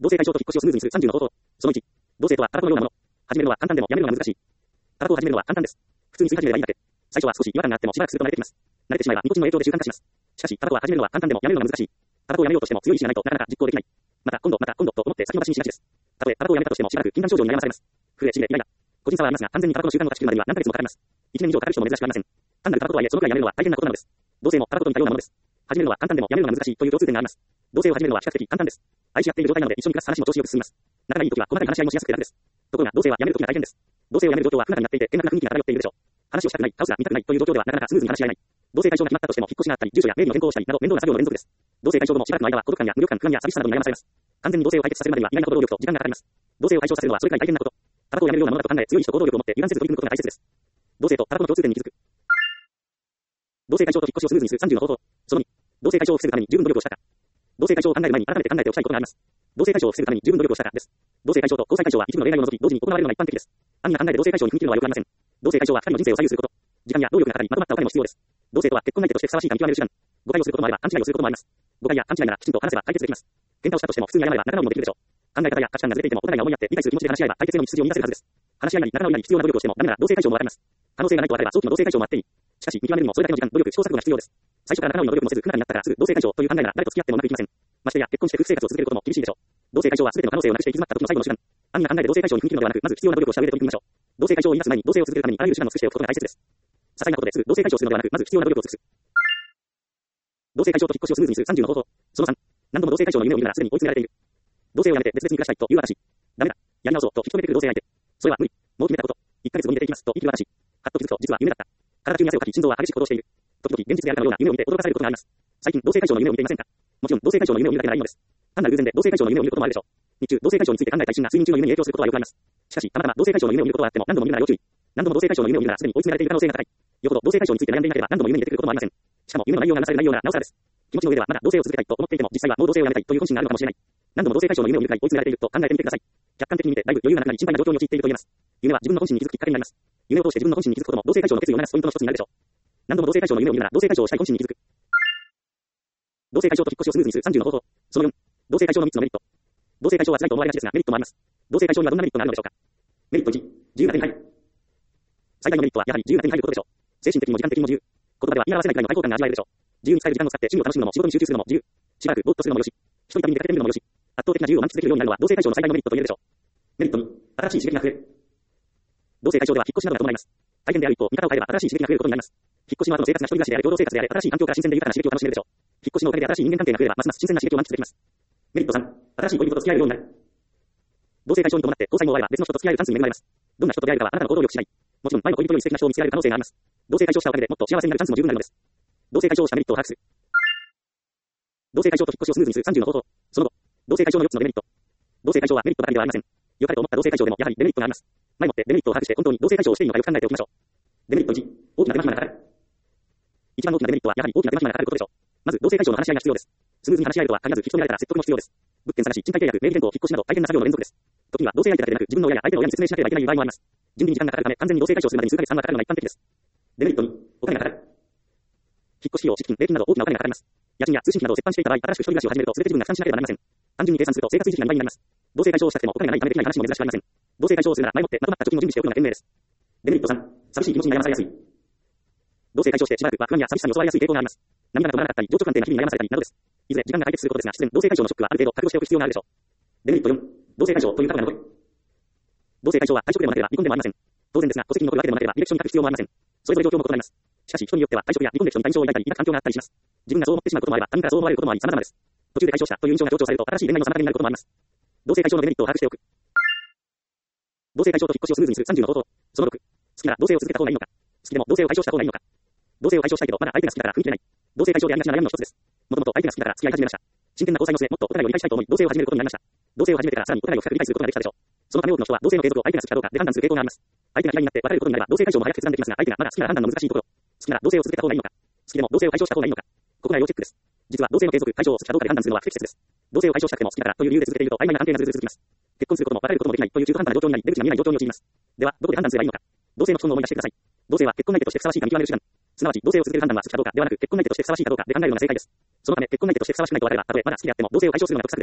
同性解消と引っ越しをスムーズにする30の方法。その1。同性とはタバコのようなもの。始めるのは簡単でもやめるのが難しい。タバコを始めるのは簡単です。普通に吸い始めればいいだけ。最初は少し違和感があってもしばらくすると慣れてきます。慣れてしまえばニコチンの影響で習慣化します。しかし、タバコは始めるのは簡単でもやめるのが難しい。タバコをやめようとしても強い意志がないとなかなか実行できない。また今度と思って先延ばしにしがちです。たとえタバコをやめたとしてもしばらく禁断症状に悩まされます。震え、しびれ、イライラ。個人差はありますが、完全にタバコの習慣を断ち切るまでには何ヶ月もかかります。1年以上かかる人も珍しくありません。単なるタバコとはいえそのくらいやめるのは大変なことなのです。同性もタバコと似たようなものです。始めるのは簡単でもやめるのが難しいという共通点があります。同性を始めるのは比較的簡単です。愛し合っている状態なので一緒に暮らす話も調子よく進みます。仲がいい時は細かい話し合いもしやすくて楽です。ところが同性はやめる時が大変です。同性をやめる状況は不仲になっていて険悪な雰囲気が漂っているでしょう。話をしたくない、倒すが見たくないという状況ではなかなかスムーズに話し合えない。同性解消が決まったとしても引っ越しがあったり、住所や名義の変更をしたりなど面倒な作業の連続です。同性解消後もしばらくの間は孤独感や無力感、不安や寂しさなどに悩まされます。完全に同性を解決させるまでには意外なほど労力と時間がかかります。同性を解消させるのはそれくらい大変なこと。タバコをやめるようなものだと考え、強い意志と行動力を持って油断せず取り組むことが大切です。同性とタバコの共通点に気づく。同性解消と引っ越しをスムーズにする30の方法。その2。同性解消を防ぐために十分努力をしたか。同性解消を考える前に改めて考えておきたいことがあります。同性解消を防ぐために十分努力をしたかです。同性解消と交際解消は一部の例外を除き同時に行われるのが一般的です。暗に考えで同性解消に踏み切るのはよくありません。同性解消は二人の人生を左右すること。時間や労力がかかりまとまったお金も必要です。同性とは結婚相手としてふさわしいか見極める手段。誤解をすることもあれば勘違いをすることもあります。誤解や勘違いならきちんと話せば解決できます。喧嘩をしたとしても普通に謝れば仲直りもできるでしょう。考え方や価値観がずれていてもお互いが思いやって理解する気持ちで話し合えば解決への道筋を見出せるはずです。話し合いなり仲直りなり必要な努力をしてもダメなら同性解消もわかります。可能性がないと分かれば早期の同性解消もあっていい。しかし見極めるにもそれだけの時間、努力、試行錯誤が必要です。最初から仲直りの努力もせず不仲になったからすぐ同性解消という考えなら誰と付き合ってもうまくいきません。ましてや結婚して夫婦生活を続けることも厳しいでしょう。同性解消は全ての可能性をなくして行き詰まった時の最後の手段。暗に考えで同性解消に踏み切るのではなく、まず必要な努力をした上で取り組みましょう。同性解消を言い出す前に同性を続けるためにあらゆる手段を尽くしておくことが大切です。些細なことですぐ同性解消するのではなく、まず必要な努力を尽くす。同性解消と引っ越しをスムーズにする30の方法。その3。何度も同性解消の夢を見るならすでに追い詰められている。同性をやめて別々に暮らしたいという私。ダメだ。やり直そうと引き止めてくる同性相手。それは無理。もう決めたこと。1ヶ月後に出ていきますと言い切る私。はっと気づくと実は夢だった。体中に汗をかき心臓は激しく鼓動している。時々現実であるかのような夢を見て驚かされることがあります。最近同性解消の夢を見ていませんか？もちろん同性解消の夢を見るだけならいいのです。単なる偶然で同性解消の夢を見ることもあるでしょう。日中同性解消について考えた一心が睡眠中の夢に影響することはよくあります。しかし、たまたま同性解消の夢を見ることはあっても何度も見るなら要注意。何度も同性解消の夢を見るならすでに追い詰められている可能性が高い。よほど同性解消について悩んでいなければ何度も夢に出てくることもありません。しかも夢の内容がなされる内容ならなおさらです。気持ちの上ではまだ同性を続けたいと思っていても実際はもう同性をやめたいという本心があるのかもしれない。何度も同性解消の夢を見るくらい追い詰められていると考えてみてください。客観的に見てだいぶ余裕がなくなり心配な状況に陥っていると言えます。夢は自分の本心に気づくきっかけになります。夢を通して自分の本心に気づくことも同性解消の決意を促すポイントの一つになるでしょう。何度も同性解消の夢を見るなら同性解消をしたい本心に気づく。同性解消と引っ越しをスムーズにする30の方法。その4。同性解消の3つのメリット。同性解消は辛いと思われがちですがメリットもあります。同性解消にはどんなメリットがあるのでしょうか。メリット1。自由が手に入る。最大のメリットはやはり自由が手に入ることでしょう。精神的にも時間的にも自由。言葉では言い表せないくらいの開放感が味わえるでしょう。自由に使える時間を使って趣味を楽しむのも仕事に集中するのも自由。しばらくぼーっとするのもよし。一人旅に出かけてみるのもよし。圧倒的な自由を満喫できるようになるのは同性解消の最大のメリットと言えるでしょう。メリット2。新しい刺激が増える。同性解消では引っ越しなどが伴います。大変である一方、見方を変えれば新しい刺激が増えることになります。引っ越しの後の生活が一人暮らしであれ共同生活であれ新しい環境から新鮮で豊かな刺激を楽しめるでしょう。引っ越しのおかげで新しい人間関係が増えればますます新鮮な刺激を満喫できます。メリット3。新しい恋人と付き合えるようになる。同性解消に伴って交際後は別の人と付き合えるチャンスに恵まれます。どんな人と出会えるかはあなたの行動力次第。もちろん前の恋人より素敵な人を見つけられる可能性があります。同性解消したおかげでもっと幸せになるチャンスも十分なるのです。同性解消したメリットを把握する。同性解消と引っ越しをスムーズにする30の方法。その後、同性解消の4つのデメリット。同性解消はメリットばかりではありません。良かれと思った同性解消でもやはりデメリットがあります。前もってデメリットを把握して本当に同性解消をしていいのかよく考えておきましょう。デメリット1。大きな手間暇がかかる。一番大きなデメリットはやはり大きな手間暇がかかることでしょう。まず同性解消の話し合いが必要です。スムーズに話し合えるとは限らず引き止められたら説得も必要です。物件探し、賃貸契約、名義変更、引っ越しなど大変な作業の連続です。時には同性相手だけでなく自分の親や相手の親に説明しなければいけない場合もあります。準備に時間がかかるため完全に同性解消するまでに数ヶ月半はかかるのが一般的です。デメリット2。お金がかかる。引っ越し費用、敷金、礼金など大きなお金がかかります。家賃や通信費などを折半していた場合、新しく一人暮らしを始めると全て自分が負担しなければなりません。単純に計算すると生活維持費が2倍になります。同性解消をしたくてもお金がないためできない話も珍しくありません。同性解消をするなら前もってまとまった貯金を準備しておくのが賢明です。デメリット3。寂しい気持ちに悩まされやすい。同性解消してしばらくは不安や寂しさに襲われやすい傾向があります。涙が止まらなかったり、情緒不安定な日々に悩まされたりなどです。いずれ時間が解決することですが、必然同性解消のショックはある程度覚悟しておく必要があるでしょう。デメリット4。同性解消という過去が残る。同性解消は退職でもなければ離婚でもありません。当然ですが、戸籍に残るわけでもなければ履歴書に書く必要もありません。それぞれ状況も異なります。しかし人によっては退職や離婚で人に対象を抱いたり、抱く環境があったりします。自分がそう思ってしまうこともあれば、他人からそう思われることもあり、様々です。途中で解消したという印象が強調されると、新しい恋愛の妨げになることもあります。同性解消のデメリットを把握しておく。同性解消と引っ越しをスムーズにする30の方法。その6。好きなら同性を続けた方がいいのか。好きでも同性を解消した方がいいのか。同性を解消したいけど、まだ相手が好きだから踏み切れない。同性解消でありがちな悩みの一つです。もともと相手が好きだから付き合い始めました。真剣な交際の末、もっとお互いを理解したいと思い、同性を始めることになりました。同性を始めてからさらにお互いを深く理解することができたでしょう。そのため多くの人は同性の継続を相手が好きかどうかで判断する傾向があります。相手が嫌いになって別れることになれば同性解消も早く決断できますが、相手がまだ好きなら判断の難しいところ。好きなら同性を続けた方がいいのか。好きでも同性を解消した方がいいのか。ここが要チェックです。実は同性の継続、解消を好きかどうかで判断するのは不適切です。同性を解消したくても好きだからという理由で続けていると曖昧な関係がずっと続きます。結婚することも別れることもできないという中途半端な状況になり、出口が見えない状況に陥ります。では、どこで判断すればいいのか。同性の基本の思い出してください。同性は結婚相手としてふさわしいか見極める手段。すなわち、同性を続ける判断は好きかどうかではなく、結婚相手としてふさわしいかどうかで考えるのが正解です。そのため、結婚相手としてふさわしくないと分かれば、たとえまだ好きであっても同性を解消するのが得策です。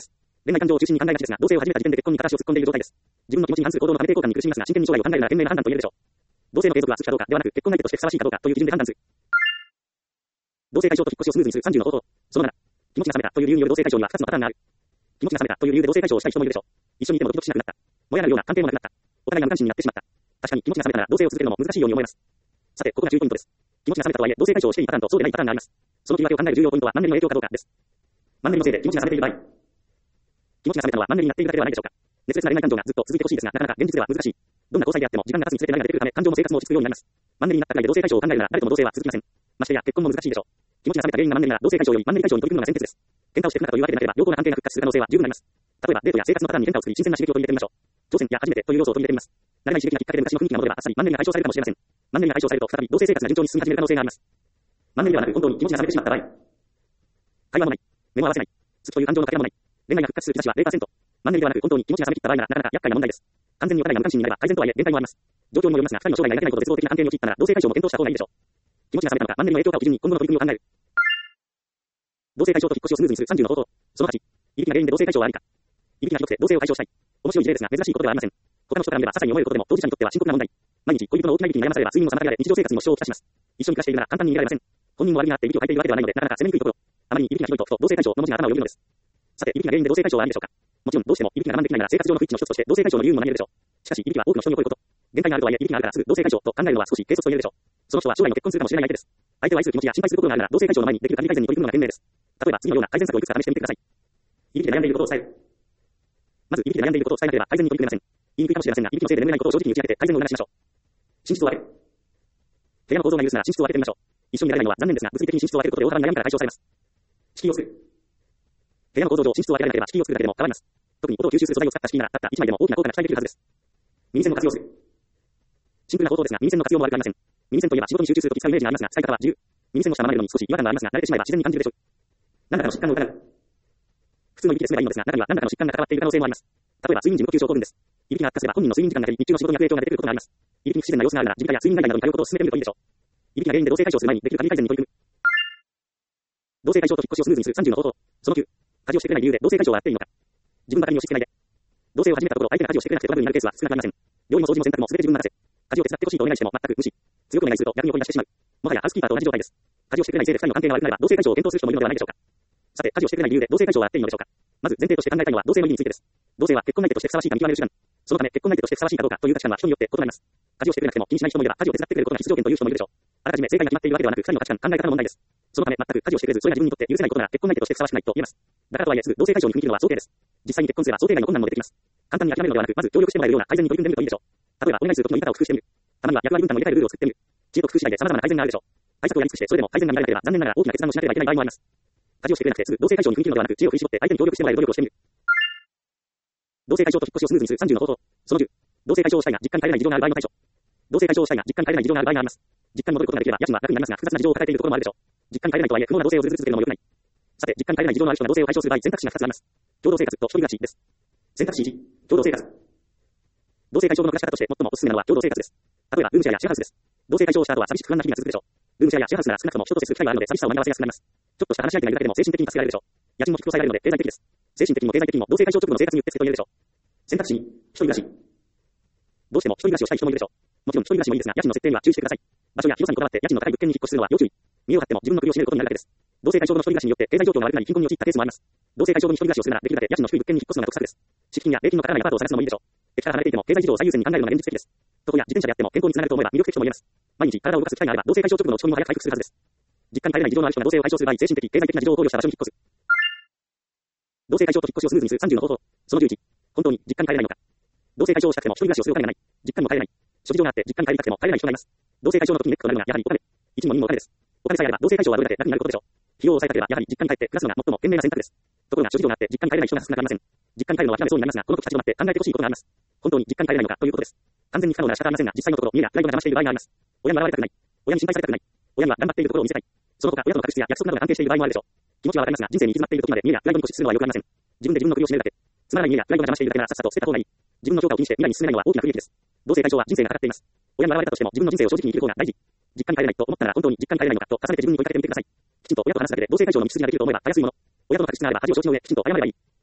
恋愛感情を中心に考えがちですが、同棲を始めた時点で結婚に片足を突っ込んでいる状態です。自分の気持ちに反する行動のため抵抗感に苦しみますが、真剣に将来を考えるなら賢明な判断と言えるでしょう。同棲の継続は好きかどうかではなく、結婚相手としてふさわしいかどうかという基準で判断する。同棲解消と引っ越しをスムーズにする30の方法。その7。気持ちが冷めたという理由による同棲解消には2つのパターンがある。気持ちが冷めたという理由で同棲解消をしたい人もいるでしょう。一緒にいてもドキドキしなくなった。もやなるような関係もなくなった。お互いが無関心になってしまった。確かに気持ちが冷めたら同棲を続けるのも難しいように思えます。さて、ここが注意ポイントです。気持ちが冷めたとはいえ、同棲解消をしていいパターンとそうでないパターンがあります。その切り分けを考える重要ポイントはマンネリの影響かどうかです。マンネリのせいで気持ちが冷めている場合。気持ちが冷めたのはマンネリになっているだけではないでしょうか。熱烈な恋愛感情がずっと続いてほしいですが、なかなか現実では難しい。どんな交際であっても時間が経つにつれて波が出てくるため、感情も生活も落ち着くようになります。マンネリになったくらいで同棲解消を考えるなら誰とも同棲は続きません。ましてや結婚も難しいでしょう。気持ちが冷めた原因がマンネリなら同棲解消よりマンネリ解消に取り組むのが先決です。喧嘩をしてくなというわけでなければ良好な関係が復活する可能性は十分あります。例えばデートや生活のパターンに変化を作り新鮮な刺激を取り入れてみましょう。挑戦や初めてという要素を取り入れてみます。慣れない刺激がきっかけで昔の雰囲気が戻ればあっさりマンネリが解消されるかもしれません。マンネリが解消されると再び同棲生活が順調に進み始める可能性があります。マンネリではなく本当に気持ちが冷めてしまった場合。会話もない。目も合わせない。好きという感情の掛け合いもない。恋愛が復活する兆しは 0%。マンネリではなく本当に気持ちが冷め切った場合ならなかなか厄介な問題です。完全にお互いが無関心になれば改善とはいえ限界もあります。状況にもよりますが、二人の将来が描けないほど絶望的な関係に陥ったなら同棲解消も検討した方がいいでしょう。気持ちが冷めたのかマンネリの影響かを基準に今後の取り組みを考える。同棲解消と引っ越しをスムーズにする30の方法。その8。いびきが原因で同棲解消はありか。いびきがひどくて同棲を解消したい。面白い事例ですが珍しいことではありません。他の人から見れば些細に思えることでも当事者にとっては深刻な問題。毎日恋人の大きないびきに悩まされれば睡眠の妨げられ日常生活にも支障をきたします。一緒に暮らしているなら簡単に逃げられません。本人も悪気があっていびきをかいているわけではないのでなかなか責めにくいところ。あまりにいびきがひどいと同棲解消の文字が頭をよぎるのです。さて、いびきが原因で同棲解消はありでしょうか。もちろんどうしてもいびきが我慢できないなら生活上の不一致の一つとして同棲解消の理由も何でしょう。しかしいびきは多くの人に起こること。限界があるとはいえいびきがあるからすぐ同棲解消と考えるのは少し軽率と言えるでしょう。その人は将来の結婚するかもしれない相手です。相手を愛する気持ちや心配することがあるなら同棲解消の前にできる管理改善に取り組むのが賢明です。例えば次のような改善策をいくつか試してみてください。いびきで悩んでいることを伝える。まずいびきで悩んでいることを伝えなければ改善に取り組めません。言いにくいかもしれませんが、いびきのせいで眠れないことを正直に打ち明けて改善を促しましょう。寝室を分ける。部屋の構造が許すなら寝室を分けてみましょう。一緒に寝られないのは残念ですが、物理的に寝室を分けることで大幅に悩みから解消されます。敷居を作る。部屋の構造上寝室を分けられなければ敷居を作るだけでも変わります。特に音を吸収する素材を使った敷居ならたった1枚でも大きな効果が期待できるはずです。耳栓を活用する。シンプルな方法ですが、耳栓の活用も悪くありません。耳栓といえば仕事に集中するとき使うイメージがありますが、使い方は自由。耳栓をしたまま寝るのに少し違和感がありますが、慣れてしまえば自然に感じるでしょう。何らかの疾患を疑う。普通のいびきで済めばいいのですが、中には何らかの疾患が関わっている可能性もあります。例えば睡眠時無呼吸症候群です。いびきが悪化すれば本人の睡眠時間が減り、日中の仕事に悪影響が出てくることがあります。いびきに不自然な様子があるなら、耳鼻科や睡眠外来などに通うことを進めてみるといいでしょう。いびきが原因で同棲解消する前にできる管理改善に取り組む。同棲解消と引っ越しをスムーズにする30の方法。その9。家事をしてくれない理由で同棲解消はやっていいのか。自分ばかりに押し付けないで。同棲を始めたところ、相手が家事をしてくれなくてトラブルになるケースは少なくありません。料理も掃除も洗濯も全て自分に任せ。家事を手伝ってほしいとお願いしても全く無視。強くお願いすると逆に怒り出してしまう。もはやハウスキーパーと同じ状態です。家事をしてくれないせいで二人の関係が悪くなれば同棲解消を検討する人もいるのではないでしょうか。さて、家事をしてくれない理由で同棲解消はやっていいのでしょうか。まず前提として考えたいのは同棲の意義についてです。同棲は結婚相手としてふさわしいか見極める手段。そのため結婚相手としてふさわしいかどうかという価値観は人によって異なります。家事をしてくれなくても気にしない人もいれば、家事を手伝ってくれることが必須条件という人もいるでしょう。あらかじめ正解が決まっているわけではなく、二人の価値観、考え方の問題です。そのため全く家事をしてくれず、それが自分にとって許せないことなら結婚相手としてふさわしくないと言えます。だからとはいえすぐ同棲解消に踏み切るのは想定です。実際に結婚すれば想定外の困難も出てきます。簡単に諦めるのではなく、まず協力してもらえるような改善に取り組んでみるといいでしょう。例えばお願いする時の言い方を工夫してみる。たまには役割分担を入れ替えるルールを作ってみる。知恵と工夫次第で様々な改善があるでしょう。対策をやり尽くしてそれでも改善が見られなければ残念ながら大きな決断をしなければいけない場合もあります。家事をしてくれなくてすぐ同棲解消に踏み切るのではなく、知恵を振り絞って相手に協力してもらえる努力をしてみる。同棲解消と引っ越しをスムーズにする30の方法。その10。同棲解消をしたいが実家に帰れない事情がある場合の対処。同棲解消をしたいが実家に帰れない事情がある場合があります。実家に戻ることができれば家賃は楽になりますが、複雑な事情を抱えているところもあるでしょう。実家に帰れないとはいえ不毛な同棲をずるずる続けるのも良くない。さて、実家に帰れない事情のある人が同棲を解消する場合、選択肢が2つあります。共同生活と一人暮らしです。選択肢1、共同生活。同棲解消の暮らし方として最もおすすめなのは共同生活です。例えばルームシェアやシェアハウスです。同棲解消した後は寂しく不安な日々が続くでしょう。ルームシェアやシェアハウスなら少なくとも人と接する機会があるので寂しさを紛らわせやすくなります。ちょっとした話し相手がいるだけでも精神的に助けられるでしょう。家賃も引き抑えられるので経済的です。精神的にも経済的にも同棲解消直後の生活にうってつけと言えるでしょう。選択肢2、一人暮らし。どうしても一人暮らしをしたい人もいるでしょう。もちろん一人暮らしもいいですが、家賃の設定には注意してください。場所や広さにこだわって家賃の高い物件に引っ越しするのは要注意。身を張っても自分の首を絞めることになるだけです。同棲解消後の一人暮らしによって経済状況が悪くなり貧困に陥ったケースもあります。同棲解消後に一人暮らしをするならできるだけ家賃の低い物件に引っ越すのが得策です。敷金や礼金のかからないアパートを探すのもいいでしょう。駅から離れていても経済事情を最優先に考えるのが現実的です。徒歩や自転車であっても健康につながると思えば魅力的とも言えます。毎日体を動かす機会があれば同棲解消直後の落ち込みも早く回復するはずです。実家に帰れない事情のある人が同棲を解消する場合、精神的、経済的な事情を考慮した場所に引っ越す。同棲解消と引っ越しをスムーズにする30の方法。その11。本当に実家に帰れないのか。同棲解消をしたくても一人暮らしをするお金がない。実家にも帰れない。諸事情があって実家に帰りたくても帰れない人がいます。同棲解消の時にネックとなるのがやはりお金。一にも二にもお金です。お金さえあれば同棲解消はどれだけ楽になることでしょう。費用を抑えたければやはり実家に帰って暮らすのが最も賢明な選択です。ところが諸事情があって実家に帰れない人が少なくありません。実家に帰るのは諦めそうになりますが、この時立ち止まって考えてほしいことがあります。本当に実家に帰れないのかということです。完全に不可能なら仕方ありませんが、実際のところ家やプライドが邪魔している場合があります。親に笑われたくない。親に心配されたくない。親には頑張っているところを見せたい。その他親との確執や約束などが関係している場合もあるでしょう。気持ちはわかりますが、人生に行き詰まっている時まで家やプライドに固執するのはよくありません。自分で自分の首を絞めるだけ。つまらない家やプライドが邪魔しているだけならさっさと捨てた方がいい。自分の評価を気にして未来に進めないのは大きな不利益です。同棲解消は人生がかかっています。親に笑われたとしても自分の人生を正直に生きる方が大事。実家に帰れないと思ったなら本当に実家に帰れないのかと重ねて自分に問いかけてみてください。きちんと親と話すだけで同棲解消の道筋ができると思えばたやすいもの。親との確執があれば恥を承知の上きちんと謝ればいい。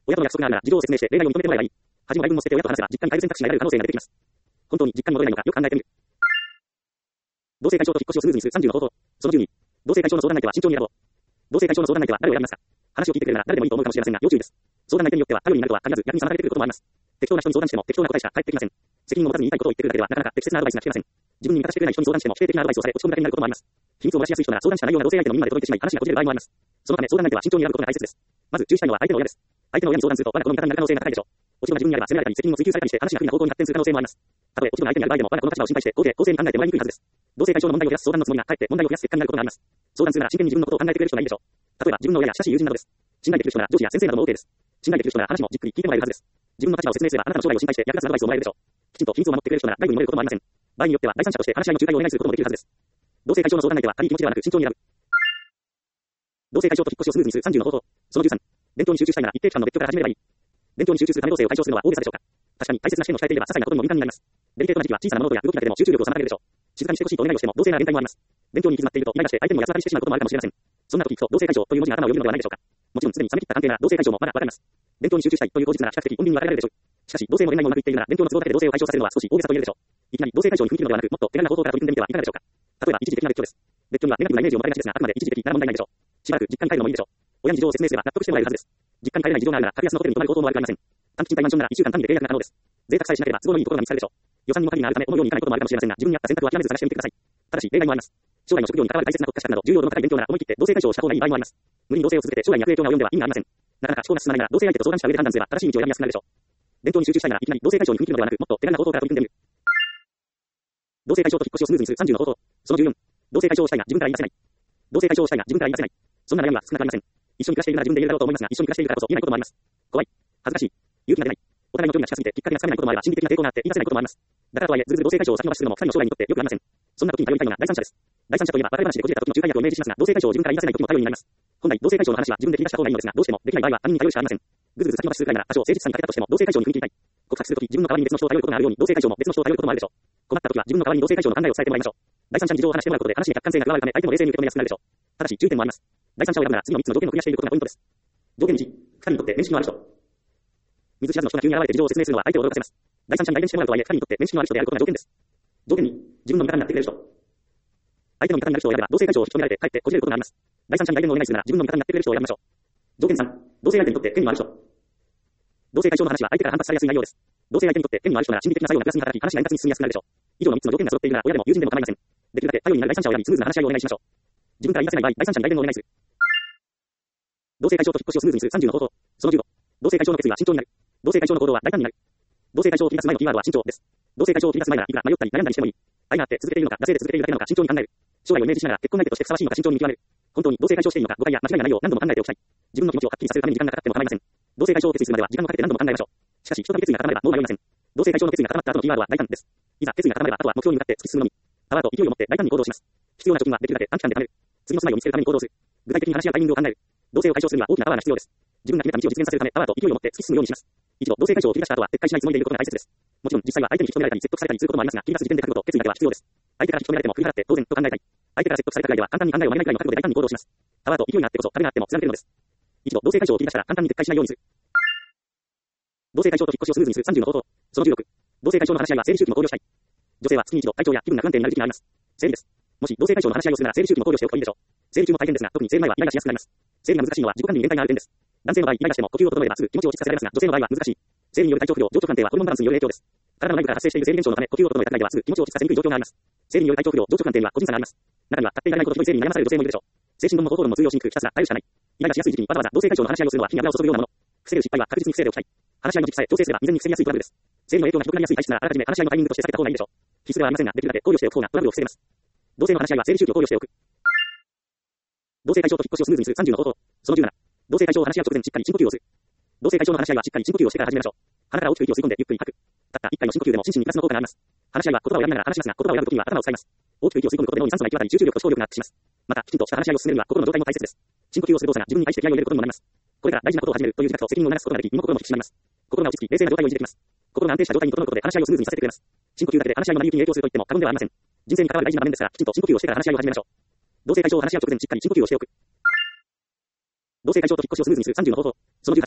親との約束があるなら事情を説明して例外を認めてもらえばいい。恥も内分も捨てて親と話せば実家に帰る選択肢が得られる可能性が出てきます。本当に実家に戻れないのかよく考えてみる。同性会長と引っ越しをスムーズにする30の方法。その12。同性会長の相談相手は慎重に選ぼう。同性会長の相談相手は誰を選びますか。話を聞いてくれるなら誰でもいいと思うかもしれませんが要注意です。相談相手によっては頼りになるとは限らず逆に妨げてくることもあります。適当な人に相談しても適当な答えしか返ってきません。責任を持たずに言いたいことを言ってくるだけではなかなか適切なアドバイスが聞けません。自分に味方してくれない人に相談しても否定的なアドバイスをされ落ち込むだけになることもあります。秘密を漏らしやすい人なら相談した内容が同性相手の耳まで届いてしまい話がこじれる場合もあります。そのため相談相手は慎重に選ぶことが大切です。まず注意したいのは相手の親です。相手の親に相談すると我が子の味方になる可能性が高いでしょう。落ち度が自分にあれば責められたり責任を追及されたりして話が不利な方向に発展する可能性もあります。たとえ落ち度が相手にある場合でも我が子の立場を心配して公正に考えてもらいにくいはずです。同性会長の問題を増やす相談のつもりがかえって問題を増やす結果になることがあります。相談するなら真剣に自分のことを考えてくれる人がいいでしょう。例えば自分の親や親しい友人などです。信頼できる人なら上司や先生なども OK です。信頼できる人なら話もじっくり聞いてもらえるはずです。自分の立場を説明すればあなたの将来を心配して役立つアドバイスをもらえるでしょう。きちんと秘密を守ってくれる人なら外部に漏れることもありません。場合によっては第三者として話し合いの仲介をお願いすることもできるはずです。同性会長の相談相手は軽い気持ちではなく慎重に選ぶ。同性会長と引っ越しをスムーズにする30の方法。その13。勉強に集中したいなら一定期間の別居から始めればいい。勉強に集中するため同性を解消するのは大げさでしょうか。確かに大切な試験を控えていれば些細なことにも敏感になります。デリケートな時期は小さな物音や動きだけでも集中力を妨げるでしょう。静かにしてほしいとお願いをしても同性な連帯もあります。勉強に行き詰まっているとイライラして相手にも安らかにしてしまうこともあるかもしれません。そんな時聞くと同性解消という文字が頭をよぎるのではないでしょうか。もちろんすでに冷め切った関係なら同性解消もまだわかります。勉強に集中したいという口実なら比較的穏便に分かれられるでしょう。しかし同性も恋愛もうまくいっているなら勉強の都合だけで同性を解消させるのは少し大げさと言えるでしょう。いきなり同性解消に踏み切るのではなくもっと手軽な方法から取り組んでみてはいかがでしょうか。例えば一時的な別居です。別居にはネガティブなイメージを持たれがちですがあくまで一時的なら問題ないでしょう。しばらく実家に帰るのもいいでしょう。親に事情を説明すれば納得してもらえるはずです。実家に帰れない事情があるなら格安のホテルに泊まる方法もあるかもしれません。短期賃貸マンションなら1週間単位で契約が可能です。贅沢さえしなければ都合のいいところが見つかるでしょう。予算にも限りがあるため思うようにいかないこともあるかもしれませんが自分に合った選択は諦めず探してみてください。ただし例外もあります。将来の職業に関わる大切な国家資格など重要度の高い勉強なら思い切って同性解消をした方がいい場合もあります。無理に同性を続けて将来に悪影響が及んでは意味がありません。なかなか思考が進まないなら同性相手と相談した上で判断すれば正しい道を選びやすくなるでしょう。勉強に集中したいならいきなり同性解消に踏み切るのではなくもっと手軽な方法から取り組んでみる。同性解消と引っ越しをスムーズにする30の方法。その14。同性解消をしたいが自分から言い出せない。同性解消をしたいが自分から言い出せない。そんな悩みは少なくありません。一緒に暮らしているなら自分で言えるだろうと思いますが一緒に暮らしているからこそ言えないこともあります。怖い、恥ずかしい、勇気が出ない。お互いの距離が近すぎてきっかけがつかめないこともあれば心理的な抵抗があって言い出せないこともあります。だからとはいえずるずる同性解消を先延ばしするのも二人の将来にとってよくありません。そんな時に頼りたいのが第三者です。第三者といえば別れ話でこじれた時の仲介役をイメージしますが同性解消を自分から言い出せない時も頼りになります。本来同性解消の話は自分で切り出した方がいいのですがどうしてもできない場合は他人に頼るしかありません。ぐずぐず先延ばしするくらいなら多少誠実さに欠けたとしても同性解消に踏み切りたい。告白するとき自分の代わりに別の人を頼ることがあるように同性解消も別の人を頼ることもあるでしょう。困った時は自分の代わりに同性解消の考えを伝えてもらいましょう。第三者に事情を話してもらうことで話に客観性が加わるため相手も冷静に受け止めやすくなるでしょう。ただし注意点もあります。第三者を選ぶなら次の3つの条件をクリアしていることがポイントです。条件1、2人にとって面識のある人。見ず知らずの人が急に現れて事情を説明するのは相手を驚かせます。第三者に代弁してもらうとはいえ2人にとって面識のある人であることが条件です。条件2、自分の味方になってくれる人。相手の味方になる人を選べば同性解消を引き止められてかえってこじれることがあります。第三者に代弁をお願いするなら自分の味方になってくれる人を選びましょう。条件3、同性相手にとって権利のある人。同性解消の話は相手から反発されやすい内容です。同性相手にとって権利のある人なら心理的な作用がプラスに働き話が円滑に進みやすくなるでしょう。以上の3つの条件が揃っているなら親でも友人でも構いません。できるだけ頼りになる第三者を選びスムーズな話し合いをお願いしましょう。自分から言い出せない場合第三者に代弁をお願いする。同性解消と引っ越しをスムーズにする30の方法。その15。同性解消の決意は慎重になる。同性解消の行動は大胆になる。同性解消を切り出す前のキーワードは慎重です。同性解消を切り出す前ならいくら迷ったり悩んだりしてもいい。愛があって続けているのか、惰性で続けているだけなのか慎重に考える。将来をイメージしながら結婚相手としてふさわしいのか慎重に見極める。本当に同性解消していいのか誤解や間違いがないよう何度も考えておきたい。自分の気持ちをはっきりさせるために時間がかかっても構いません。同性解消を決意するまでは時間をかけて何度も考えましょう。しかし、一度決意が固まればもう迷いません。同性解消の決意が固まった後のキーワードは大胆です。いざ決意が固まればあとは目標に向かって突き進むのみ。パワーと勢いを持って大胆に行動します。必要な貯金はできるだけ短期間で貯める。次の住まいを見つけるために行動する。具体的に話し合うタイミングを考える。同性を解消するには大きなパワーが必要です。自分が決めた道を実現させるためパワーと勢いを持って突き進むようにします。一度同性解消を切り出した後は撤回しないつもりでいることが大切です。もちろん実際は相手に引き止められたり説得されたりすることもありますが、切り出す時点で覚悟と決意だけは必要です。相手から引き止められても振り払って当然と考えたい。相手から説得されたくらいでは簡単に考えを曲げないくらいの覚悟で大胆に行動します。パワーと勢いがあってこそ壁があっても貫けるのです。一度同性解消を切り出したら簡単に撤回しないようにする。同性解消と引っ越しをスムーズにする30の方法。その16。同性解消の話し合いは生理周期も考慮したい。女性は月に一度体調や気分が不安定になる時期があります。生理です。もし同性解消の話し合いをするなら生理周期も考慮しておくといいでしょう。生理中も大変ですが特に生理前はイライラしやすくなります。生理が難しいのは自己管理に限界がある点です。男性の場合イライラしても呼吸を整えればすぐ気持ちを落ち着かせられますが女性の場合は難しい。生理による体調不良、情緒不安定はホルモンバランスによる影響です。体の内部から発生している生理現象のため呼吸を整えたくらいではすぐ気持ちを落ち着かせにくい状況があります。生理による体調不良、情緒不安定には個人差があります。中には立っていられないことひどい生理に悩まされる女性もいるでしょう。精神論も方法論も通用しにくくひたすら耐えるしかない。イライラしやすい時期にわざわざ同性解消の話し合いをするのは火に油を注ぐようなもの。防げる失敗は確実に防いでおきたい。話し合いの時期さえ調整すれば未然に防ぎやすいトラブルです。生理の影響がひどくなりやすい体質ならあらかじめ話し合いのタイミングとして避けた方がいいでしょう。必須ではありませんができるだけ考慮しておく方がトラブルを防げます。同性の話し合いは生理周期を考慮しておく。同性解消と引っ越しをスムーズにする30の方法。その17。同性解消を話し合う直前しっかり深呼吸をする。同性解消の話し合いはしっかり深呼吸をしてから始めましょう。鼻から大きく息を吸い込んでゆっくり吐く。たった1回の深呼吸でも心身にプラスの効果があります。話し合いは言葉を選びながら話しますが、言葉を選ぶときには頭を使います。大きく息を吸い込むことで脳に酸素が行き渡り集中力と思考力がアップします。また、きちんとした話し合いを進めるには心の状態も大切です。深呼吸をする動作が自分に対して気合を入れることにもなります。これから大事なことを始めるという自覚と責任を促すことができ、身も心も引き締まります。心が落ち着き、冷静な状態を維持できます。心が安定した状態に整うことで話し合いをスムーズにさせてくれます。深呼吸だけで話し合いの成り行きに影響すると言っても過言ではありません。人生に関わる大事な場面ですから、きちんと深呼吸をしてから話し合いを始めましょう。同性解消を話し合う直前しっかり深呼吸をしておく。同性解消と引っ越しをスムーズにする30の方法。その18。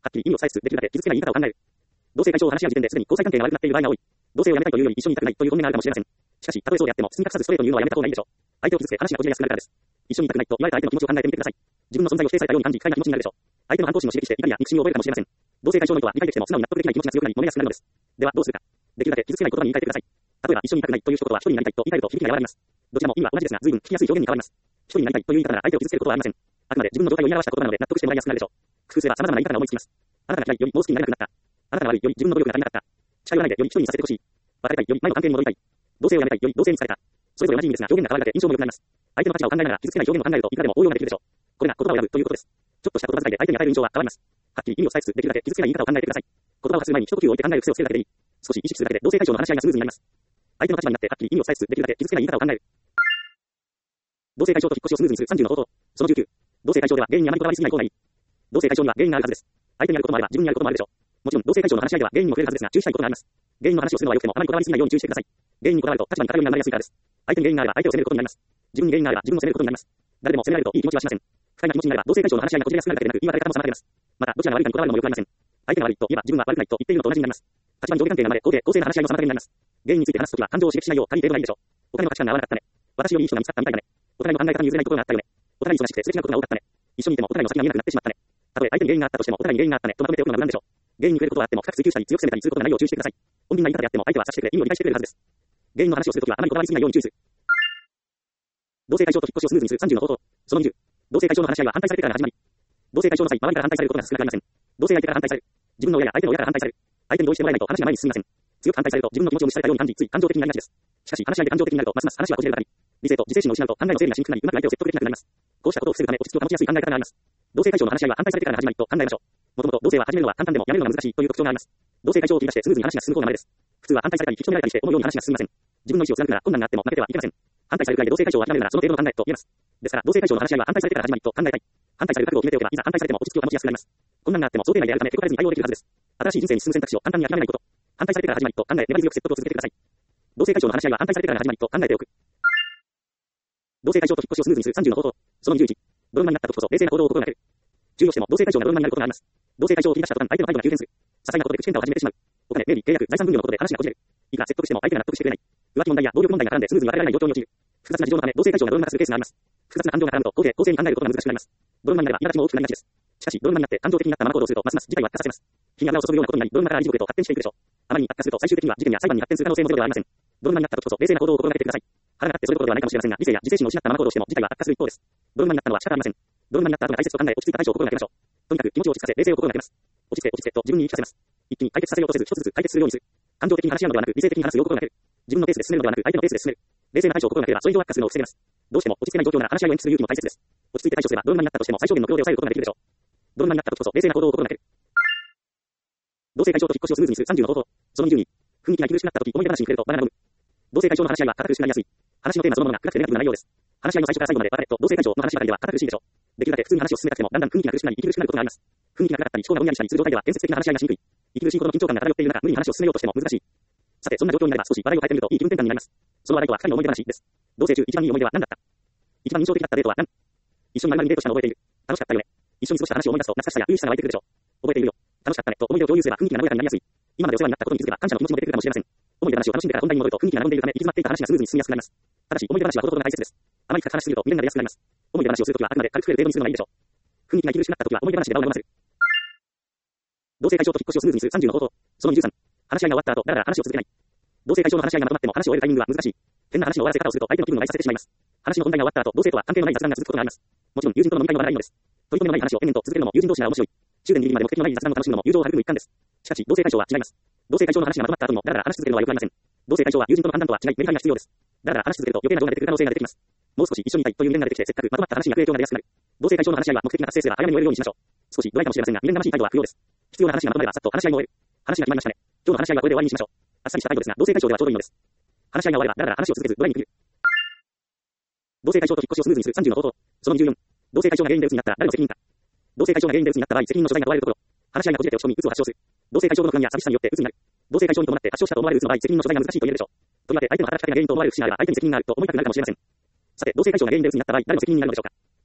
はっきり意味を採取できるだけ傷つけない言い方を考える。同性解消を話し合う時点ですでに交際関係が悪くなっている場合が多い。同性をやめたいというより一緒にいたくないという本音があるかもしれません。しかし、たとえそうであっても、包み隠さずストレートに言うのはやめた方がいいでしょう。相手を傷つけ話がこじれやすくなるからです。一緒にいたくないと言われた相手の気持ちを考えてみてください。自分の存在を否定されたように感じ、不快な気持ちになるでしょう。相手の反抗心を刺激して怒りや憎しみを覚えるかもしれません。同性解消の意図は理解できても素直に納得できない気持ちが強くなり揉めやすくなるのです。ではどうするか。できるだけ傷つけない言葉に言い換えてください。例えば一緒にいたくないという一言は一人になりたいと言い換えると響きが和らぎます。どちらも意味は同じですが随分聞きやすい表現に変わります。一人になりたいという言い方なら相手を傷つけることはありません。あくまで自分の状態を言い表した言葉なので納得してもらいやすくなるでしょう。複数は様々な言い方が思いつきます。あなたが嫌いよりもう好きになれなくなった。あなたが悪いより自分の努力が足りなかった。近寄らないでより一人にさせてほしい。別れたいより前の関係に戻りたい。同性をやめたいより同性にされた。それぞれ同じ意味ですが表現が変わるだけ印象も良くなります。相手の価値を考えながら傷つけない表現を考えるといくらでも応用ができるでしょう。これが言葉を選ぶということです。ちょっとした言葉遣いで相手に与える印象は変わります。はっきり意味を採取できるだけ傷つけない言い方を考えてください。言葉を発する前に一呼吸を置いて考える癖をつけるだけでいい。少し意識するだけで同性解消の話し合いがスムーズになります。相手の立場になってはっきり意味を採取できるだけ傷つけない言い方を考える。同性解消と引っ越しをスムーズにする30の方法。その19。同性解消では原因にあまりこだわりすぎない方がいい。同性解消には原因があるはずです。相手にあることもあれば自分にあることもあるでしょう。もちろん同性解消の話し合いでは原因にも触れるはずですが注意したいことがあります。原因の話をするのは良くてもあまりこだわりすぎないように注意してください。原因にこだわると立場に偏りが生まれやすいからです。相手に原因があれば相手を責めることになります。自分に原因があれば自分を責めることになります。誰でも責められるといい気持ちはしません。不快な気持ちになれば同性解消の話し合いがこじれやすくなるだけでなく言い訳方も妨げます。またどちらが悪いかにこだわるのも良くありません。相手が悪いと言えば自分は悪くないと言っているのと同じになります。立場に上下関係が生まれ公正な話し合いの妨げになります。原因について話すときは感情を刺激しないよう借りているのがいいでしょう。お金の価値観が合わなかったね。私よりいい人が見つかったみたいだね。お互いの考え方に譲れないところがあったよね。お互い忙しくてすれ違うことが多かったね。一緒にいてもお互いの先が見えなくなってしまったね。たとえ相手に原因があったとしてもお互いに原因があったねとまとめておくのが無難でしょう。原因に触れることはあっても深く追求したり強く責めたりすることがないよう注意してください。穏便な言い方であっても相手は察してくれ意味を理解してくれるはずです。原因の話をするときはあまりこだわりすぎないように注意する。同性解消と引っ越しをスムーズにする30の方法。その20。同性解消の話し合いは反対されてから始まり。同性解消の際、周りから反対されることが少なくありません。同性相手から反対される。自分の親や相手の親から反対される。相手に同意してもらえないと話が前に進みません。強く反対されると自分の気持ちを無視されたように感じ、つい感情的になりがちです。しかし話し合いで感情的になるとますます話はこじれるばかり。理性と自制心を失うと考えの整理がしにくくなり、うまく相手を説得できなくなります。こうしたことを防ぐため落ち着きを保ちやすい考え方があります。同性解消の話し合いは反対されてから始まりと考えましょう。もともと同性は始めるのは簡単でもやめるのが難しいという特徴があります。同性解消を切り出してスムーズに話が進む方が前です。普通は反対されたり引き止められたりして思うように話が進みません。自分の意思を貫くなら困難があっても負けてはいけません。反対されるくらいで同性解消を諦めるならその程度の考えと言えます。ですから同性解消の話し合いは反対されてから始まりと考えたい。反対される覚悟を決めておけばいざ反対されても落ち着きを保ちやすくなります。困難があっても想定内であるため手こかれずに対応できるはずです。新しい人生に進む選択肢を簡単に諦めないこと。反対されてから始まりと考え粘り強く説得を続けてください。同性解消の話し合いは反対されてから始まりと考えておく。同性解消と引っ越しをスムーズにする30の方法。その21。泥沼になった時こそ冷静な行動を心がける。重要しても同性解消が泥沼になることがあります。同性解消を切り出した途端相手の態度が急変する。些細なことで口喧嘩を始めてしまう。お金、名利、契約、財産分与のことで話がこじれる。いくら説得しても相手が納得してくれない。浮気問題や暴力問題が絡んでスムーズに分けられない状況に陥る。複雑な事情のため同性解消が泥沼化するケースがあります。複雑な感情が絡むと公正に考えることが難しくなります。泥沼になれば苛立ちも大きくなりがちです。しかし泥沼になって感情的になったまま行動するとますます事態を悪化させます。火に油を注ぐようなことになり泥沼から理事国へと発展していくでしょう。あまりに悪化すると最終的には事件や裁判に発展する可能性もゼロではありません。泥沼になった時こそ冷静な行動を心がけてください。腹が立ってそれどころではないかもしれませんが理性や自制心を失ったまま行動しても事態は悪化する一方です。泥沼になったのは仕方ありません。泥沼になった後が大切と考え落ち着いた対処を心がけましょう。とにかく気持ちを落ち着かせ冷静を心がけます。落ち着け落ち着けと自分に言い聞かせます。一気に解決させようとせず一つずつ解決するようにする。感情的に話し合うのではなく理性的に話すよう心がける。自分のペースで進めるのではなく相手のペースで進める。冷静な対処を心がければそれ以上悪化するのを防げます。どうしても落ち着けない状況なら話し合いを延期する勇気も大切です。落ち着いて対処すれば泥沼になったとしても最小限の強で抑えることができるでしょう。泥沼になった時こそ冷静な行動を心がける。同性解消と引っ越しをスムーズにする30の方法。その22。雰囲気が息苦しくなった時思い出話に触れると場が和む。同性解消の話し合いは堅苦しくなりやすい。話のテーマそのものが暗くてネガティブな内容です。話し合いの最初から最後まで別れと同性解消の話ばかりでは堅苦しいでしょう。できるだけ普通に話を進めたくてもだんだん雰囲気が苦しくなり息苦しくなることがあります。雰囲気が暗かったり思考がぼんやりしたりする状態では建設的な話し合いがしにくい。息苦しいことの緊張感が漂っている中無理に話を進めようとしても難しい。さてそんな状況になれば少し話題を変えてみるといい気分転換になります。その話題とは二人の思い出話です。同棲中一番いい思い出は何だった？一番印象的だったデートは何？一緒に丸々にデートしたの覚えている。楽しかったよね。一緒に過ごした話を思い出すと懐かしさや優しさが湧いてくるでしょう。覚えているよ。楽しかったねと思い出を共有すれば雰囲気が和やかになりやすい。今までお世話になったことに気づけば感謝の気持ちも出てくるかもしれません。思い出話を楽しんでから本題に戻ると雰囲気が和んでいるため行き詰まっていた話がスムーズに進みやすくなります。ただし思い出話はほどほどが大切です。あまり深く話しすぎると無限になりやすくなります。思い出話をするときはあくまで軽く触れる程度にするのがいいでしょう。雰囲気が息苦しくなったときは思い出話で場を和ませる。同性解消と引っ越しをスムーズにする30の方法。その23。話し合いが終わった後、だらだら話を続けない。同性解消の話し合いがまとまっても話を終えるタイミングは難しい。変な話の終わらせ方をすると相手の気分を害させてしまいます。話の本題が終わった後、同性とは関係のない雑談が続くことがあります。もちろん友人との飲み会も笑いのです。取り留めのない話を延々と続けるのも友人同士なら面白い。終電ギリギリまで目的のない雑談を楽しむのも友情を育む一環です。しかし同性解消は違います。同性解消の話がまとまった後にもだらだら話し続けるのは良くありません。同性解消は友人との判断とは違いメリハリが必要です。だらだら話し続けると余計な情が出てくる可能性が出てきます。もう少し一緒にいたいという念が出てきてせっかくまとまった話に悪影響が出やすくなる。同性解消の話し合いは目的が達成すれば早めに終えるようにしましょう。少しドライかもしれませんが未練がましい態度は不要です。必要な話がまとまればさっと話し合いも終える。話が決まりましたね。今日の話し合いはこれで終わりにしましょう。あっさりした態度ですが同性解消ではちょうどいいのです。話し合いが終わればだらだら話を続けずドライに切る。同性解消と引っ越しをスムーズにする30の方法。その24。同性解消が原因で鬱になったら誰の責任か。同性解消が原因で鬱になった場合責任の所在が問われるところ。話し合いがこじれて落ち込み鬱を発症する。同性解消後の不安や寂しさによって鬱になる。同性解消に伴って発症したと思われる鬱の場合責任の所在が難しいと言えるでしょう。とりわけ相手の働きかけが原因と思われる節があれば相手に責任があると思いたくなるかもしれません。さて同性解消が原因で鬱になった場合誰の責任になるのでしょうか。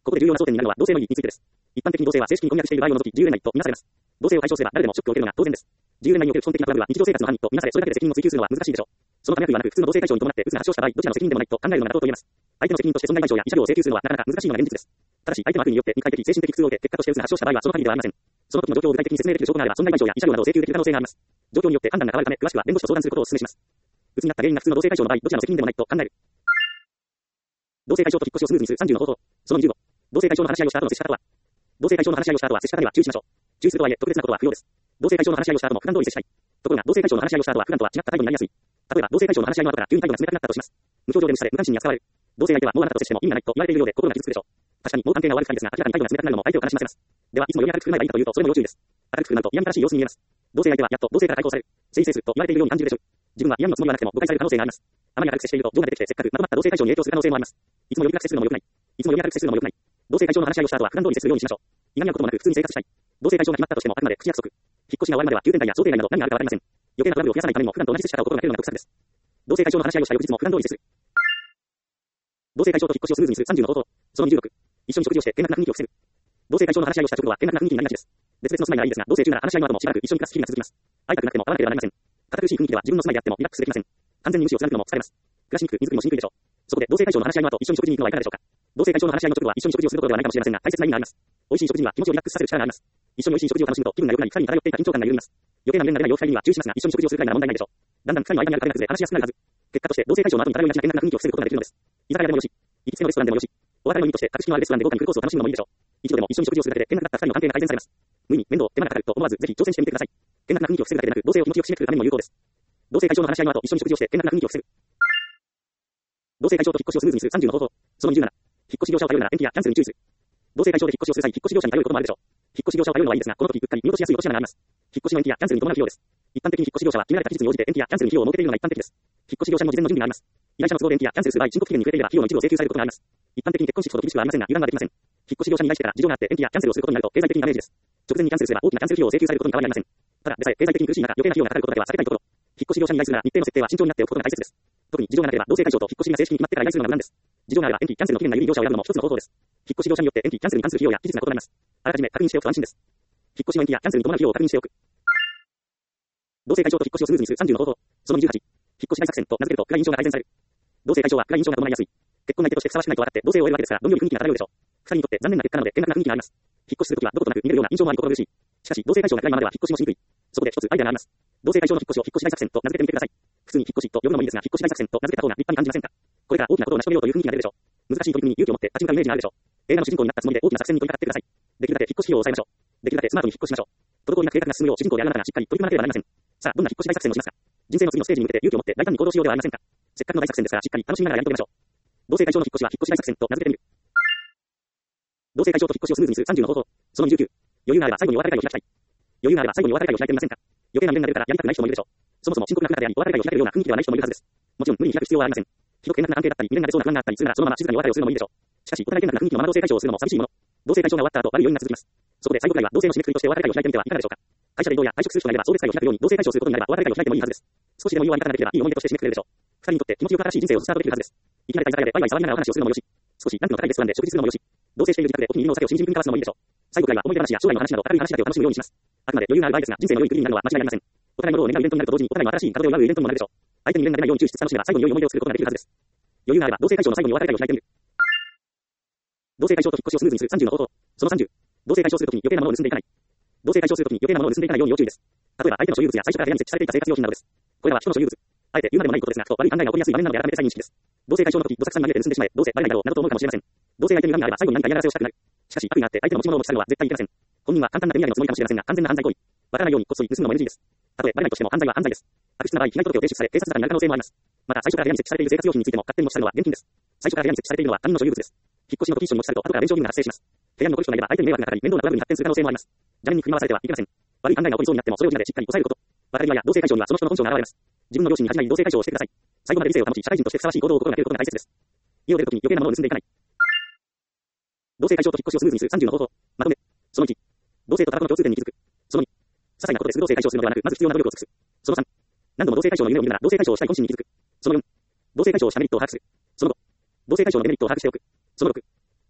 ここで重要な焦点になるのは同性の意義についてです。一般的に同性は正式に婚約している場合を除き自由恋愛とみなされます。同性を解消すれば誰でもショックを受けるのが当然です。自由恋愛における基本的なトラブルは日常生活の犯人とみなされ、それだけで責任を追及するのは難しいでしょう。そのため悪意はなく、普通の同性解消に伴ってうつが発症した場合、どちらの責任でもないと考えるのが妥当と言えます。相手の責任として損害賠償や慰謝料を請求するのはなかなか難しいのが現実です。ただし、相手の悪意によって肉体的、精神的苦痛を受け、結果としてうつが発症した場合はその限りではありません。その時の状況を具体的に説明できる証拠があれば損害賠償や慰謝料などを請求できる可能性があります。状況によって判断が変わるため、詳しくは弁護士と相談することをお勧めします。うつになった原因が普通の同性解消の場合、どちらの責任でもないと考える。同性解消と引っ越しをスムーズにする30の方法。その25。同性解消の話し合いをした後の接し方は、同性解消の話し合いをした後は接し方には注意しましょう。注意するとはいえ、特別なことは不要です。同性解消の話し合いをした後も普段通り接したい。ところが、同性解消の話し合いをした後は普段とは違った態度になりやすい。例えば、同性解消の話し合いの後から急に態度が冷たくなったとします。無表情で無視され、無関心に扱われる。同性相手はもうあなたと接しても意味がないと言われているようで心が傷つくでしょう。確かに、もう関係が悪くないですが、明らかに態度が冷たくなるのも相手を悲しませます。では、いつもより明るく振る舞えばいいかというと、それも要注意です。明るく振る舞うと嫌みったらしい様子に見えます。同性相手はやっと同性から解放される。せいせいすると言われているように感じるでしょう。自分は嫌味のつもりはなくても誤解される可能性があります。あまり明るく接していると情が出てきてせっかくまとまった同性解消に影響する可能性もあります。いつもより暗く接するのも良くない。いつもより明るく接するのも良くない。同性解消の話し合いをした後は普段通り接するようにしましょう。いがみ合うこともなく普通に生活したい。同性解消が決まったとしてもあくまで口約束。引っ越しが終わるまでは急展開や想定外など何があるかわかりません。余計なトラブルを増やさないためにも普段と同じ接し方を心がけるのが得策です。同性解消の話し合いをした翌日も普段通り接する。同性解消と引っ越しをスムーズにする30の方法。その26。一緒に食事をして険悪な雰囲気を防ぐ。同性解消の話し合いをした直後は険悪な雰囲気になりがちです。別々の住まいならいいですが、同性中なら話し合いの後もしばらく一緒に暮らす日々が続きます。会いたくなくても会わなければなりません。堅苦しい雰囲気では自分の住まいであってもリラックスできません。完全に無視を貫くのも疲れます。暮らしにくく、荷造りもしにくいでしょう。そこで同性解消の話し合いの後、一緒に食事に行くのはいかがでしょうか。同性解消の話し合いの直後は一緒に食事をすることではないかもしれませんが、大切な意味があります。美味しい食事には気持ちをリラックスさせる力があります。一緒に美味しい食事を楽しむと気分が良くなり、二人に漂っていた緊張感が緩みます。余計な無理な様子には注意しますが、一緒に食事をするくらいなら問題ないでしょう。だんだん二人の間にある壁が崩れ話しやすくなるはず。結果として同性解消の後に漂いがちな険悪な雰囲気を防ぐことができるのです。居酒屋でもよし、行きつけのレストランでもよし、お別れの意味として格式のあるレストランで豪華にフルコースを楽しむのもいいでしょう。一度でも一緒に食事をするだけで険悪だった二人の関係が改善されます。無意味、面倒、手間がかかると思わずぜひ挑戦してみてください。険悪な雰囲気を防ぐだけでなく、同性を気持ちよく締めくくるためにも有効です。同性解消の話し合いの後、一緒に食事をして険悪な雰囲気を防ぐ。同性解消と引っ越しをスムーズにする30の方法。その27。引っ越し業者を頼るなら延期やキャンセルに注意する。同性解消で引っ越しをする際、引っ越し業者に頼ることもあるでしょう。引っ越し業者を頼るのはいいですが、この時うっかり見落としやすい落とし穴があります。引っ越しの延期やキャンセルに伴う費用です。一般的に引っ越し業者は決められた期日に応じて延期やキャンセルに費用を設けているのが一般的です。引っ越し業者にも事前の準備があります。依頼者の都合で延期やキャンセルする場合、申告期限に遅れていれば費用の一部を請求されることがあります。一般的に結婚式ほど厳しくはありませんが、油断はできません。引っ越し業者に依頼してから事情があって延期やキャンセルをすることになると経済的にダメージです。直前にキャンセルすれば大きなキャンセル費用を請求されることに変わりありません。ただでさえ経済的に苦しい中、余計な費用がかかることだけは避けたいところ。引っ越し業者に依頼するなら日程の設定は慎重になっておくことが大切です。特に事情がなければ同性解消と引っ越しが正式に決まってから依頼するのが無難です。事情があれば延期キャンセルの期限が緩い業者を選ぶのも一つの方法です。引っ越し業者によって延期キャンセルに関する費用や期日が異なります。あらかじめ確認しておくと安心です。引っ越しの延期やキャンセルに伴う費用を確認しておく。同性解消と引っ越しをスムーズにする30の方法。その28。引っ越し大作戦と名付けると暗い印象が改善される。同性解消は暗い印象が伴いやすい。結婚相手としてふさわしくないと分かって同性を終えるわけですから、どんより雰囲気が漂うでしょう。二人にとって残念な結果なので険悪な雰囲気があります。引っ越しするときはどことなく逃げるような印象もあり心苦しい。しかし同性解消が暗いままでは引っ越しもしにくい。そこで一つアイデアがあります。同性解消の引っ越しを引っ越し大作戦と名付けてみてください。普通に引っ越しと呼ぶのもいいですが、引っ越し大作戦と名付けた方が立派に感じませんか。これから大きなことを成し遂げようという雰囲気が出るでしょう。難しい取り組みに勇気を持って立ち向かうイメージがあるでしょう。映画の主人公になったつもりで大きな作戦に取り掛かってください。できるだけ引っ越し費用を抑えましょう。できるだけスマートに引っ越しましょう。滞りなく計画が進むよう主人公であるあなたがしっかり取り組まなければなりません。さあ、どんな引っ越し大作戦をしますか。人生の次のステージに向けて勇気を持って大胆に行動しようではありませんか。せっかくの大作戦ですからしっかり楽しみながらやり遂げましょう。同性解消の引っ越しは引っ越し大作戦と名付けてみる。同性解消と引っ越しをスムーズにする30の方法。その29。余裕があれば最後にお別れ会を開きたい。余裕があれば最後にお別れ会を開いてみませんか。余計な無限が出るからやりたくない人もいるでしょう。そもそも深刻な不仲であり、お別れ会を開けるような雰囲気ではない人もいるはずです。もちろん無理に開く必要はありません。ひどく険悪な関係だったり、未練が出そうな不安があったりするならそのまま静かにお別れをするのもいいでしょう。しかし、お互い険悪な雰囲気のまま同性解消をするのも寂しいもの。同性解消が終わった後、悪い余韻が続きます。そこで最後くらいは同性の締めくくりとしてお別れ会を開いてみてはいかがでしょうか。会社で移動や退職する人がいれば送別会を開くように同性解消することになればお別れ会を開いてもいいはずです。少しでも余裕は満たなければいい思い出として締めくくれるでしょう。二人にとって気持ちよく新しい人生をスタートできるはずです。いきなり居酒屋でワイワイ騒ぎながらお話をするのもよし、少しランクの高いレストランで食事するのもよし、同棲している自宅でお気に入りのお酒を新人分交わすのもいいでしょう。最後くらいは思い出話や将来の話など明るい話だけを楽しむようにします。あくまで余裕がある場合ですが、人生の良い区切りになるのは間違いありません。お互いのことを願うイベントになると同時にお互いの新しい門出を祝うイベントにもなるでしょう。相手に未練が出ないように注視し楽しめば最後に良い思い出を作ることができるはずです。余裕があれば同性解消の最後にお別れ会を開いてみる。同性解消と引っ越しをスムーズにする30の方法。その30。同性解消するときに余計なものを盗んでいかない。同性解消するときに余計なものを盗んでいかないように要注意です。例えば相手の所有物や最初から部屋に設置されていた生活用品などです。これらは人の所有物。あえて言うまでもないことですが、ふと悪い考えが起こりやすい場面なので改めて再認識です。同性解消のとき、どさくさに紛れて盗んでしまえ、どうせバレないだろうなどと思うかもしれません。同性相手に恨みがあれば最後に何か嫌がらせをしたくなる。しかし悪意があって相手の持ち物を持ち去るのは絶対にいけません。本人は簡単な手土産のつもりかもしれませんが、完全な犯罪行為。わからないようにこっそり盗むのも NG です。たとえバレないとしても犯罪は犯罪です。悪質な場合、被害届を提出され警察沙汰になる可能性もあります。また最初から部屋に設置されている生活用品についても勝手に持ち去るのは厳禁です。最初から部屋に設置されているのは他人の所有物です。引っ越しの時一緒に持ち去ると後から弁償義務が発生します。部屋に残る人がいれば相手に迷惑がかかり面倒なトラブルに発展する可能性もあります。邪念に振り回されてはいけません。悪い考えが起こりそうになってもそれをみんなでしっかり抑えること。別れ際や同性解消にはその人の本性が現れます。自分の両親に恥じない同性解消をしてください。最後まで理性を保ち社会人としてふさわしい行動を心がけることが大切です。家を出るときに余計なものを盗んでいかない。同性解消と引っ越しをスムーズにする30の方法。まとめ。その1。同性とタバコの共通点に気づく。その2。些細なことですぐ同性解消するのではなく、まず必要な努力を尽くす。その3。何度も同性解消の夢を見るなら同性解消をしたい本心に気づく。その4。同性解消をしたメリットを把握する。その5。同性解消のデメリットを把握しておく。その6。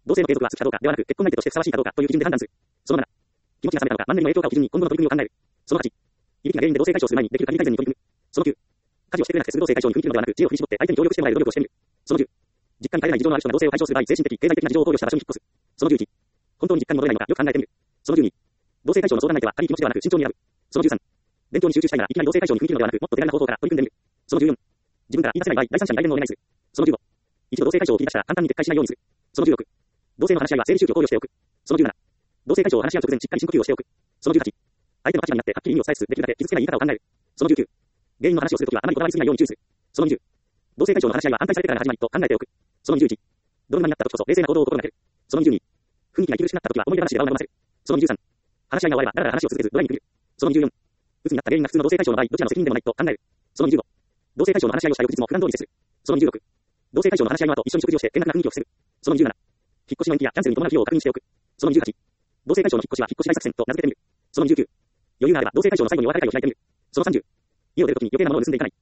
同棲の継続は好きかどうかではなく、結婚相手としてふさわしいかどうかという基準で判断する。その7、気持ちが冷めたのか、マンネリの影響かを基準に今後の取り組みを考える。その8、いびきが原因で同棲解消する前にできる限り改善に取り組む。その9、家事をしてくれなくてすぐ同棲解消に踏み切るのではなく、知恵を振り絞って相手に協力してもらえる努力をしてみる。その10、実家に帰れない事情のある人が同棲を解消する場合、精神的、経済的な事情を考慮した場所に引っ越す。その11、本当に実家に戻れないのかよく考えてみる。その12、同棲解消の相談相手は軽い気持ちではなく慎重に選ぶ。その13、勉強に集中したいならいきなり同棲解消に踏み切るのではなく、もっと手軽な方法から取り組んでみる。その14、自分から言い出せない場合、第三者に代弁をお願いする。その15、一度同棲解消を切り出したら簡単に撤回しないようにする。その16、同棲の話し合いは生理周期を考慮しておく。その17、同棲解消を話し合う直前しっかり深呼吸をしておく。その18、相手の立場になってはっきり意味を伝えつつできるだけ傷つけない言い方を考える。その19、原因の話をするときはあまりこだわりすぎないように注意する。その20、同棲解消の話し合いは反対されてからが始まりと考えておく。その21、泥沼になったときこそ冷静な行動を心がける。その22、雰囲気が息苦しくなったときは思い出話で場を和ませる。その23、話し合いが終わればだらだら話を続けずドライに区切る。その24、鬱になった原因が普通の同棲解消の場合どちらの責任でもないと考える。その25、同棲解消の話し合いをした翌日も普段通りに接する。その26、同棲解消の話し合いの後一緒に食事をして険悪な雰囲気を防ぐ。その27、引っ越しの延期やキャンセルに伴う費用を確認しておく。その28、同棲解消の引っ越しは引っ越し大作戦と名付けてみる。その29、余裕があれば同棲解消の最後にお別れ会を開いてみる。その30、家を出るときに余計なものを盗んでいかない。